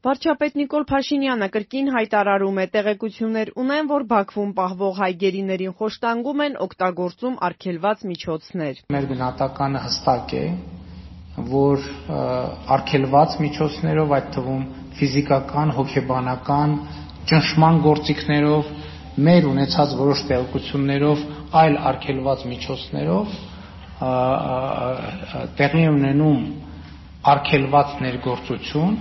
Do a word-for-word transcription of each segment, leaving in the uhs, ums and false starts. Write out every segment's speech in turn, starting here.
Վարչապետ Նիկոլ Փաշինյանը կրկին հայտարարում է, տեղեկություններ ունեն, որ Բաքվում պահվող հայ գերիներին խոշտանգում են օգտագործում արգելված միջոցներ։ Մեր գնահատականը հստակ է, որ արգելված միջոցներով, այդ թվում ֆիզիկական, հոգեբանական, ճնշման գործիքներով, մեր ունեցած որոշ տեղեկություններով, այլ արգելված միջոցներով տեղի ունենում արգելված ներգործություն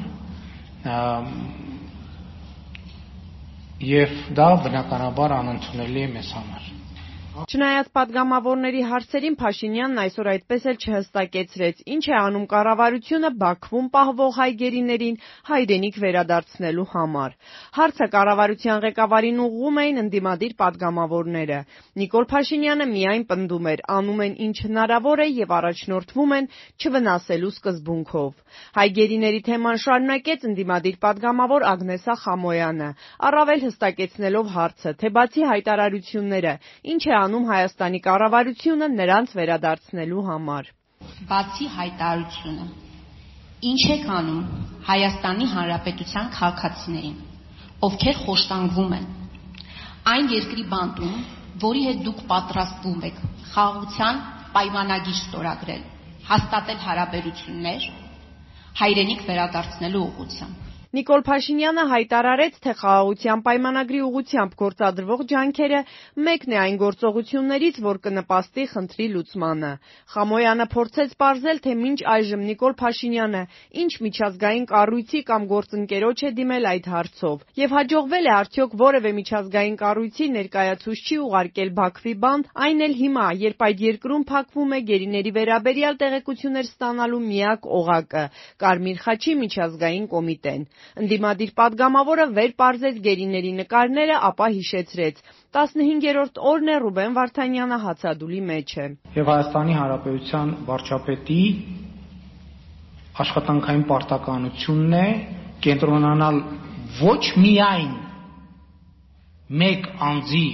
և դա բնականաբար անընդունելի է մեզ համար։ Չնայած պատգամավորների հարցերին Փաշինյանն այսօր այդպես էլ չհստակեցրեց, ինչ է անում կառավարությունը Բաքվում պահվող հայ գերիներին հայրենիք վերադարձնելու համար։ Հարցը կառավարության ղեկավարին ուղղում էին ընդդիմադիր պատգամավորները։ Նիկոլ Փաշինյանը միայն պնդում էր, անում են ինչ հնարավոր է և առաջնորդվում են չվնասելու սկզբունքով։ Հայ գերիների թեման շարունակեց ընդդիմադիր պատգամավոր Ագնեսա Խամոյանը, առավել հստակեցնելով հարցը, թե բացի հայտարարությունները, ինչ է անում Հայաստանի կառավարությունը նրանց վերադարձնելու համար։ Բացի հայտարարությունը, ինչ եք անում Հայաստանի Հանրապետության քաղաքացիներին, ովքեր խոշտանգվում են այն երկրի բանտում, որի հետ դուք պատրաստվում եք խաղաղության պայմանագիր ստորագրել, հաստատել հարաբերություններ հայրենիք վերադարձնելու ուղղությամբ։ Նիկոլ Փաշինյանը հայտարարեց, թե խաղաղության պայմանագրի ուղղությամբ գործադրվող ջանքերը մեկն է այն գործողություններից, որ կնպաստի խնդրի լուծմանը։ Խամոյանը փորձեց պարզել, թե մինչ այժմ Նիկոլ Փաշինյանը ինչ միջազգային կառույցի կամ գործընկերոջ է դիմել այդ հարցով, և հաջողվել է արդյոք որևէ միջազգային կառույցի ներկայացուցչի ուղարկել Բաքվի բանտ, այն էլ հիմա, երբ այդ երկրում փակվում է գերիների վերաբերյալ տեղեկություններ ստանալու միակ օղակը՝ Կարմիր խաչի միջազգային կոմիտեն։ Ընդդիմադիր պատգամավորը վեր պարզեց գերիների նկարները, ապա հիշեցրեց. տասնհինգերորդ օրն է Ռուբեն Վարդանյանը հացադուլի մեջ է։ Եվ Հայաստանի Հանրապետության վարչապետի աշխատանքային պարտականությունն է կենտրոնանալ ոչ միայն մեկ անձի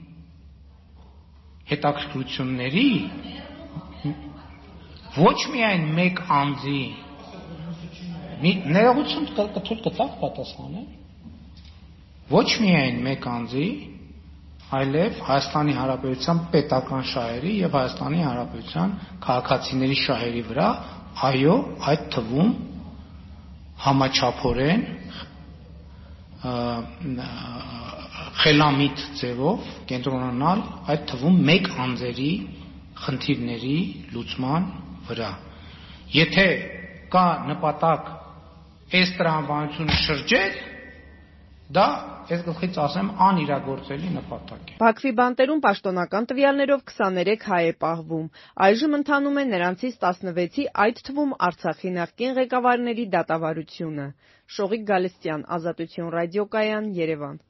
հետաքրքրությունների, ոչ միայն մեկ անձի ներողություն կթույլ կտաք պատասխանել, ոչ միայն մեկ անձի, այլև Հայաստանի Հանրապետության պետական շահերի և Հայաստանի Հանրապետության քաղաքացիների շահերի վրա, այո, այդ թվում համաչափորեն խելամիտ ձևով կենտրոնանալ այդ թվում մեկ անձերի խնդիրների լուծման վրա։ Եթե կա նպատակ այս տրամաբանությունը շրջել, դա, ես գլխից ասեմ, անիրագործելի նպատակ է։ Բաքվի բանտերում պաշտոնական տվյալներով քսաներեք հայ է պահվում։ Այժմ ընթանում է նրանցից տասնվեցի, այդ թվում Արցախի նախկին ղեկավարների դատավարությունը։ Շողիկ Գալստյան, Ազատություն ռադիոկայան, Երևան։